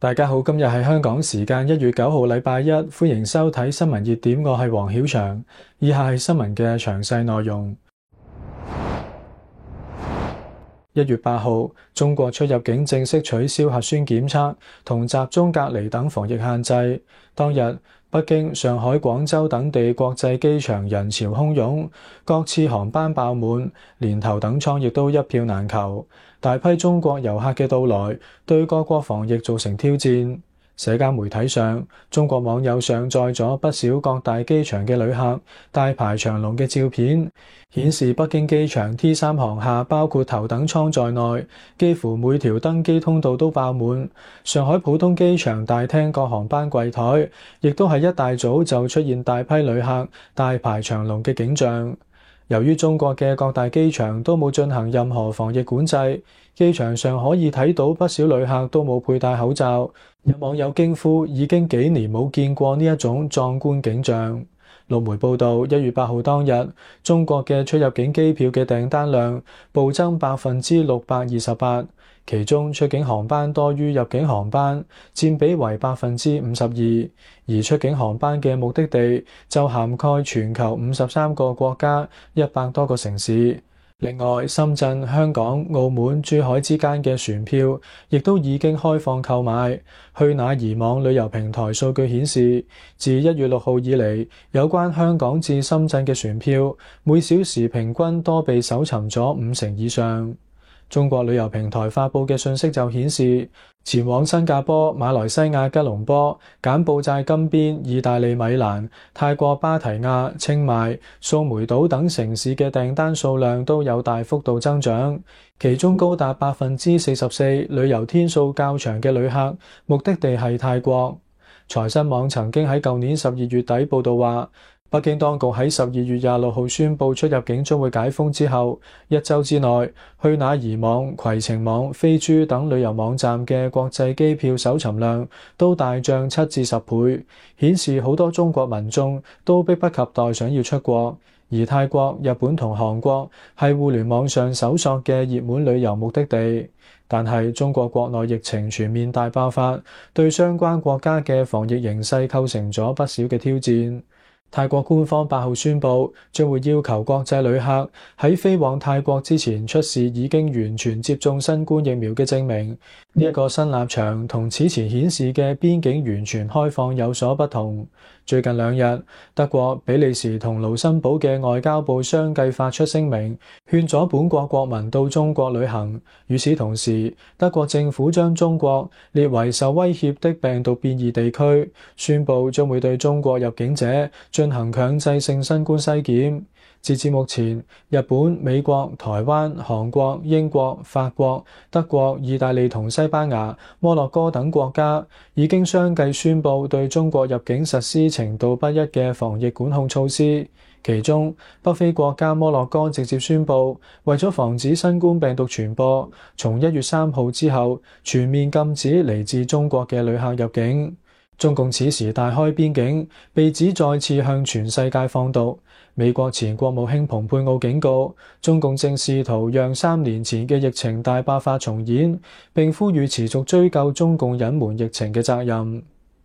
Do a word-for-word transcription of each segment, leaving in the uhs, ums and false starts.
大家好，今日係香港時間一月九號禮拜一，歡迎收睇新聞熱點，我係黃曉翔。以下係新聞嘅詳細內容。一月八號，中國出入境正式取消核酸檢測同集中隔離等防疫限制。當日，北京、上海、廣州等地國際機場人潮洶湧，各次航班爆滿，連頭等艙亦都一票難求。大批中國遊客嘅到來，對各國防疫造成挑戰。社交媒體上，中國網友上載咗不少各大機場嘅旅客大排長龍嘅照片，顯示北京機場 T 三航廈包括頭等艙在內，幾乎每條登機通道都爆滿。上海浦東機場大廳各航班櫃台，亦都係一大早就出現大批旅客大排長龍嘅景象。由於中國嘅各大機場都冇進行任何防疫管制，機場上可以睇到不少旅客都冇佩戴口罩。有網友驚呼，已經幾年冇見過呢一種壯觀景象。路媒報道，一月八號當日，中國嘅出入境機票嘅訂單量暴增百分之六百二十八，其中出境航班多於入境航班，佔比為百分之五十二，而出境航班嘅目的地就涵蓋全球五十三個國家、一百多個城市。另外，深圳、香港、澳門、珠海之間嘅船票亦都已經開放購買。去哪兒網旅遊平台數據顯示，自一月六號以嚟，有關香港至深圳嘅船票每小時平均多被搜尋咗五成以上。中國旅遊平台發佈嘅信息就顯示，前往新加坡、馬來西亞吉隆坡、柬埔寨金邊、意大利米蘭、泰國芭提雅、清邁、素梅島等城市嘅訂單數量都有大幅度增長，其中高達百分之四十四旅遊天數較長嘅旅客目的地係泰國。財新網曾經喺舊年十二月底報道話，北京當局喺十二月廿六號宣布出入境將會解封之後，一週之內，去哪兒網、攜程網、飛豬等旅遊網站嘅國際機票搜尋量都大漲七至十倍，顯示好多中國民眾都迫不及待想要出國。而泰國、日本同韓國係互聯網上搜索嘅熱門旅遊目的地，但係中國國內疫情全面大爆發，對相關國家嘅防疫形勢構成咗不少嘅挑戰。泰國官方八號宣布，將會要求國際旅客喺飛往泰國之前出示已經完全接種新冠疫苗嘅證明。呢一個新立場同此前顯示嘅邊境完全開放有所不同。最近兩日，德國、比利時同盧森堡嘅外交部相繼發出聲明，勸阻本國國民到中國旅行。與此同時，德國政府將中國列為受威脅的病毒變異地區，宣布將會對中國入境者進行強制性新冠篩檢。截至目前，日本、美國、台灣、韓國、英國、法國、德國、意大利同西班牙、摩洛哥等國家已經相繼宣布對中國入境實施程度不一嘅防疫管控措施。其中，北非國家摩洛哥直接宣布，為咗防止新冠病毒傳播，從一月三號之後全面禁止嚟自中國嘅旅客入境。中共此時大開邊境，被指再次向全世界放毒。美國前國務卿蓬佩奧警告，中共正試圖讓三年前嘅疫情大爆發重演，並呼籲持續追究中共隱瞞疫情嘅責任。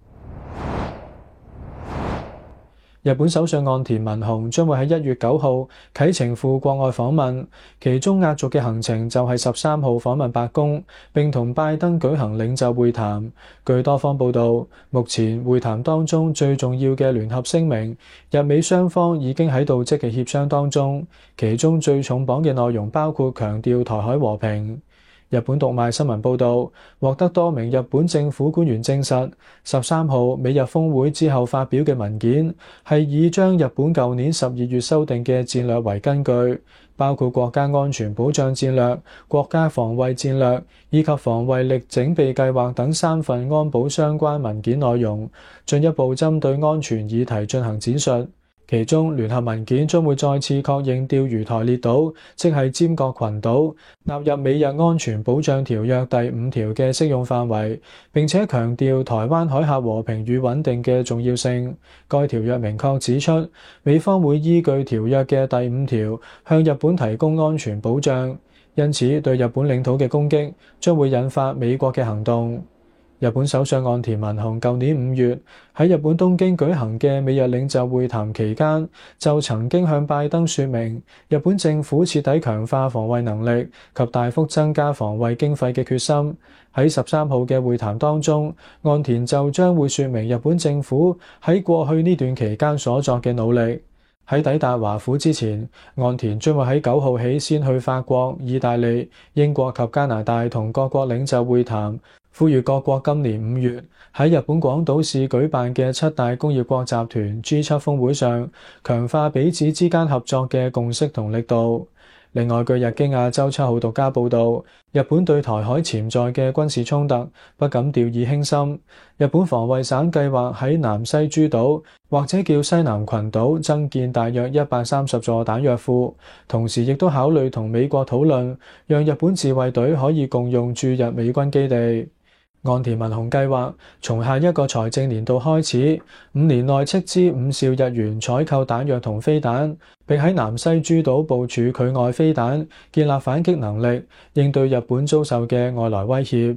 日本首相岸田文雄將會喺一月九號啟程赴國外訪問，其中壓軸嘅行程就係十三號訪問白宮，並同拜登舉行領袖會談。據多方報道，目前會談當中最重要嘅聯合聲明，日美雙方已經喺度積極協商當中，其中最重磅嘅內容包括強調台海和平。日本讀賣新聞報導，獲得多名日本政府官員證實，十三號美日峰會之後發表嘅文件係以將日本舊年十二月修訂嘅戰略為根據，包括國家安全保障戰略、國家防衛戰略以及防衛力整備計劃等三份安保相關文件內容，進一步針對安全議題進行闡述。其中，聯合文件將會再次確認釣魚台列島，即係尖閣群島，納入美日安全保障條約第五條嘅適用範圍，並且強調台灣海峽和平與穩定嘅重要性。該條約明確指出，美方會依據條約嘅第五條向日本提供安全保障，因此對日本領土嘅攻擊將會引發美國嘅行動。 日本首相岸田文雄舊年五月喺日本東京舉行嘅美日領袖會談期間，就曾經向拜登說明日本政府徹底強化防衛能力及大幅增加防衛經費嘅決心。喺十三號嘅會談當中，岸田就將會說明日本政府喺過去呢段期間所作嘅努力。喺抵達華府之前，岸田將會喺九號起先去法國、意大利、英國及加拿大同各國領袖會談，呼籲各國今年五月喺日本廣島市舉辦嘅七大工業國集團 G 七 峰會上，強化彼此之間合作嘅共識同力度。另外，據日經亞洲七號獨家報導，日本對台海潛在嘅軍事衝突不敢掉以輕心。日本防衛省計劃喺南西諸島或者叫西南群島增建大約一百三十座彈藥庫，同時亦都考慮同美國討論，讓日本自衛隊可以共用駐日美軍基地。岸田文雄計劃從下一個財政年度開始，五年內斥資五兆日元採購彈藥同飛彈，並喺南西諸島部署距外飛彈，建立反擊能力，應對日本遭受嘅外來威脅。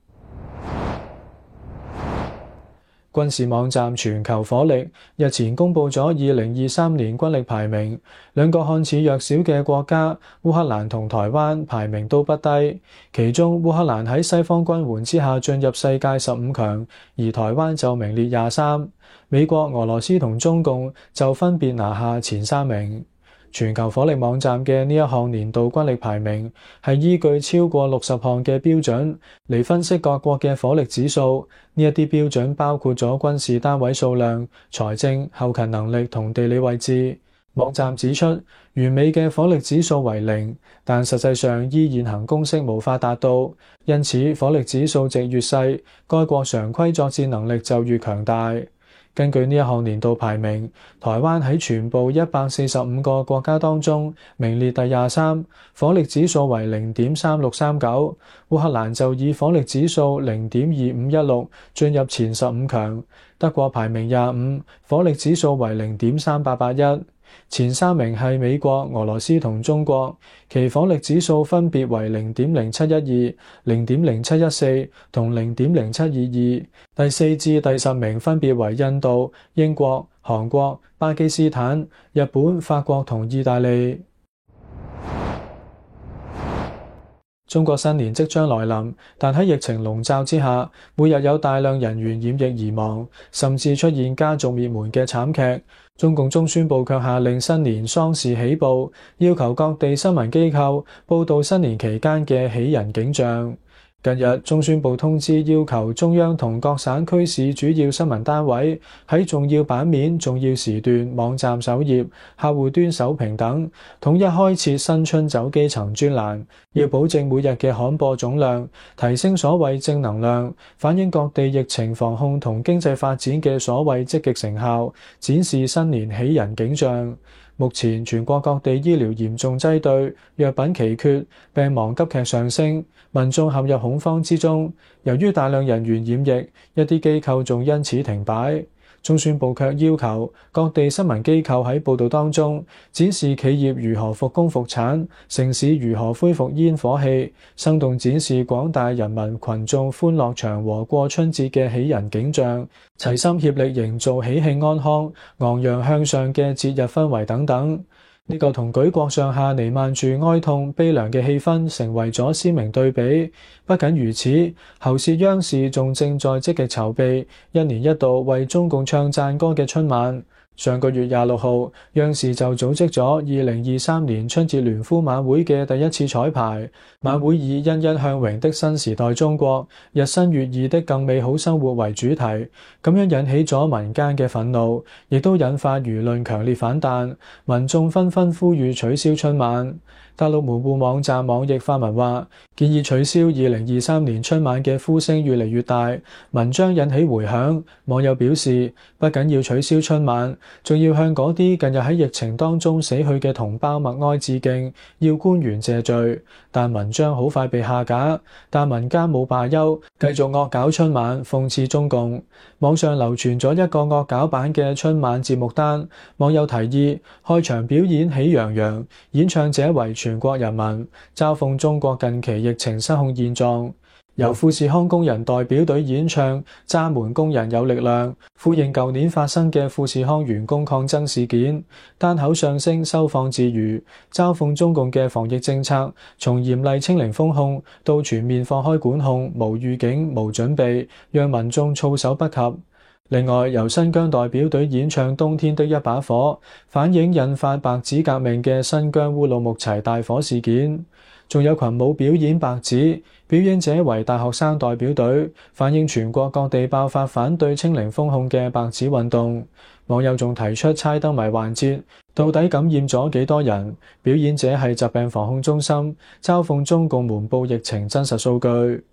軍事網站全球火力日前公布咗二零二三年軍力排名，兩個看似弱小嘅國家烏克蘭同台灣排名都不低，其中烏克蘭喺西方軍援之下進入世界十五強，而台灣就名列廿三，美國、俄羅斯同中共就分別拿下前三名。全球火力網站嘅呢一項年度軍力排名係依據超過六十項嘅標準嚟分析各國嘅火力指數，呢一啲標準包括咗軍事單位數量、財政、後勤能力同地理位置。網站指出，完美嘅火力指數為零，但實際上依現行公式無法達到，因此火力指數值越細，該國常規作戰能力就越強大。根據呢一項年度排名，台灣喺全部一百四十五個國家當中名列第廿三，火力指數為零點三六三九。烏克蘭就以火力指數零點二五一六進入前十五強，德國排名廿五，火力指數為零點三八八一。前三名係美國、俄羅斯同中國，其火力指數分別為零點零七一二、零點零七一四同零點零七二二。第四至第十名分別為印度、英國、韓國、巴基斯坦、日本、法國同意大利。中國新年即將來臨，但喺疫情籠罩之下，每日有大量人員染疫而亡，甚至出現家族滅門嘅慘劇。中共中宣部卻下令新年喪事喜報，要求各地新聞機構報導新年期間嘅喜人景象。近日，中宣部通知要求中央同各省區市主要新聞單位喺重要版面、重要時段、網站首頁、客戶端首屏等統一開設新春走基層專欄，要保證每日嘅刊播總量，提升所謂正能量，反映各地疫情防控同經濟發展嘅所謂積極成效，展示新年喜人景象。目前全國各地醫療嚴重擠兌，藥品奇缺，病亡急劇上升，民眾陷入恐慌之中。由於大量人員染疫，一啲機構仲因此停擺。中宣部卻要求各地新聞機構喺報導當中展示企業如何復工復產，城市如何恢復煙火氣，生動展示廣大人民群眾歡樂祥和過春節嘅喜人景象，齊心協力營造喜慶安康、昂揚向上嘅節日氛圍等等。呢個同舉國上下彌漫住哀痛悲涼嘅氣氛成為咗鮮明對比。不僅如此，喉舌央視仲正在積極籌備一年一度為中共唱讚歌嘅春晚。上個月廿六號，央視就組織咗二零二三年春節聯歡晚會嘅第一次彩排。晚會以欣欣向榮的新時代中國、日新月異的更美好生活為主題，咁樣引起咗民間嘅憤怒，亦都引發輿論強烈反彈，民眾紛紛呼籲取消春晚。大陸門戶網站網易發文話，建議取消二零二三年春晚嘅呼聲越嚟越大，文章引起迴響。網友表示，不僅要取消春晚，仲要向嗰啲近日喺疫情當中死去嘅同胞默哀致敬，要官員謝罪。但文章好快被下架，但民間冇罷休，繼續惡搞春晚，諷刺中共。網上流傳咗一個惡搞版嘅春晚節目單，網友提議開場表演喜洋洋，演唱者為全國人民，嘲諷中國近期疫情失控現狀。 由富士康工人代表隊演唱《渣門工人有力量》，呼應舊年發生嘅富士康員工抗爭事件。單口相聲收放自如，嘲諷中共嘅防疫政策，從嚴厲清零封控到全面放開管控，無預警、無準備，讓民眾措手不及。另外，由新疆代表隊演唱《冬天的一把火》，反映引發白紙革命嘅新疆烏魯木齊大火事件。仲有群舞表演白紙，表演者為大學生代表隊，反映全國各地爆發反對清零封控嘅白紙運動。網友仲提出猜燈謎環節，到底感染咗幾多人？表演者係疾病防控中心，嘲諷中共瞞報疫情真實數據。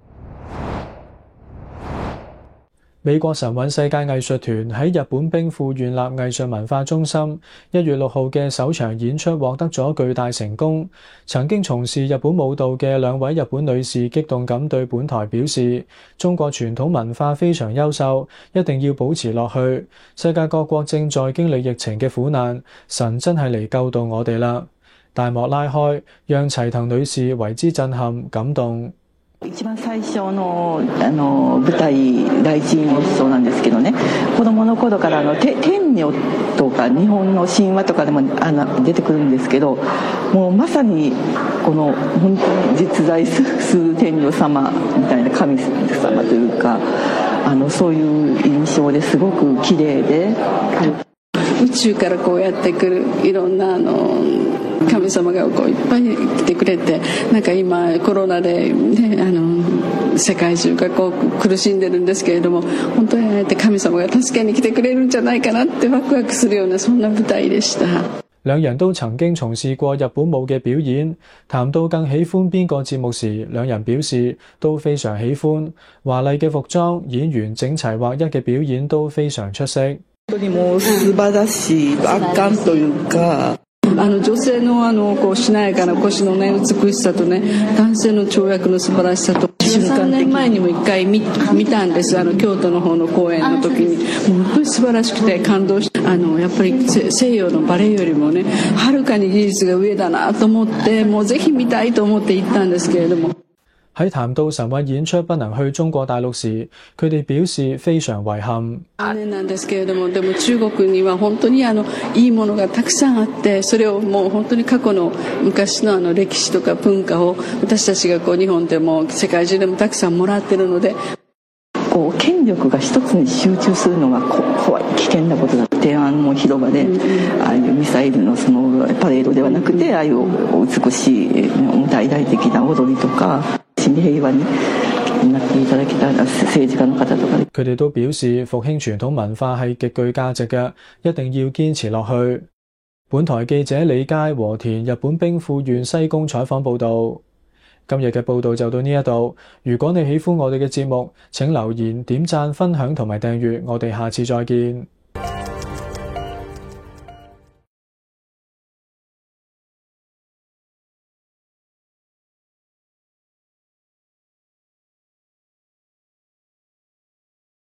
美國神韻世界藝術團喺日本兵庫縣立藝術文化中心一月六號嘅首場演出獲得咗巨大成功。曾經從事日本舞蹈嘅兩位日本女士激動咁對本台表示，中國傳統文化非常優秀，一定要保持落去。世界各國正在經歷疫情嘅苦難，神真係嚟救度我哋啦！大幕拉開，讓齊藤女士為之震撼感動。 一番最初のあの舞台大臣もそうなんですけどね、子供の頃からあの天女とか日本の神話とかでもあの出てくるんですけど、もうまさにこの本当に実在する天女様みたいな神様というか、あのそういう印象ですごく綺麗で、 宇宙からこうやってくるいろんなあの神様がこういっぱい来てくれて、なんか今コロナで、ね、あの世界中がこう苦しんでるんですけれども、本当にあえて神様が助けに来てくれるんじゃないかなってワクワクするようなそんな舞台でした。 兩人都曾經從事過日本舞嘅表演，談到更喜歡邊個節目時，兩人表示都非常喜歡。華麗嘅服裝、演員整齊劃一嘅表演都非常出色。 本当にもう素晴らしい圧巻というか。 あの女性のあのこうしなやかな腰のね美しさとね、男性の跳躍の素晴らしさと、さんねんまえにも一回 見, 見たんです。あの京都の方の公演の時に、もう本当に素晴らしくて感動して、あのやっぱり西洋のバレエよりもねはるかに技術が上だなと思って、もうぜひ見たいと思って行ったんですけれども。 喺談到神韻演出不能去中國大陸時，佢哋表示非常遺憾。 残念なんですけれども、でも中国には本当にあのいいものがたくさんあって、それをもう本当に過去の昔のあの歴史とか文化を私たちがこう日本でも世界中でもたくさんもらってるので、 こう権力が一つに集中するのが怖い危険なことだ。天安門広場で、うん、ああいうミサイルのそのパレードではなくて、ああいう美しい大々的な踊りとか。平和になっていただきたい政治家の方とか。 佢哋都表示復興傳統文化係極具價值嘅，一定要堅持落去。本台記者李佳和田日本兵庫縣西宮採訪報導。今日嘅報導就到呢一度。如果你喜歡我哋嘅節目，請留言、點讚、分享同埋訂閱。我哋下次再見。